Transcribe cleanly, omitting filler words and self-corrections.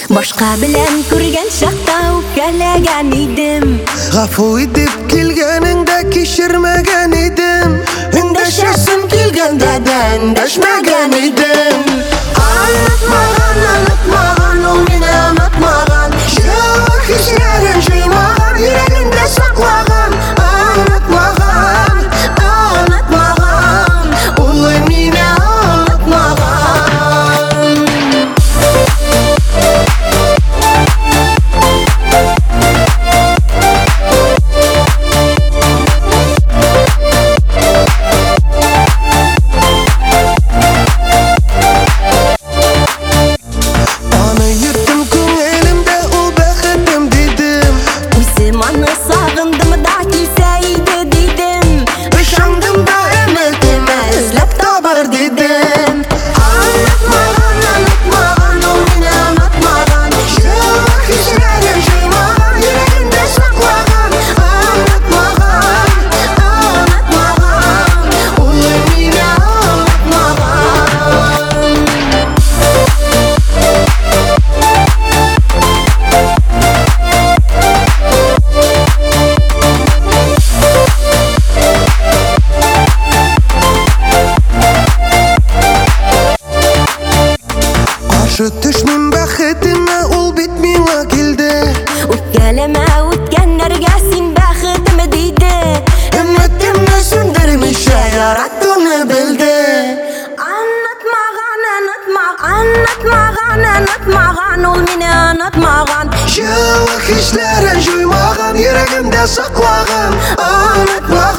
Башка белән күргән чакта үпкәләгән идем. Гафу итеп килгәнеңдә кичермәгән идем. Эндәшәсем килгәндә дә эндәшмәгән идем. Онытмаган, онытмаган, ул мине онытмаган. Җылы хисләрен җыймаган, йөрәгендә саклаган. Онытмаган, онытмаган, ул мине онытмаган. Төшмим бәхетеңә, ул бит миңа килде. Үпкәләмә үткәннәргә син бәхетем диде. Өметемне сүндермичә яраттığını белде. Онытмаган, онытмаган, онытмаган, онытмаган, ул мине онытмаган. Җылы хисләрен җуймаган, йөрәгемдә саклаган. Онытмаган.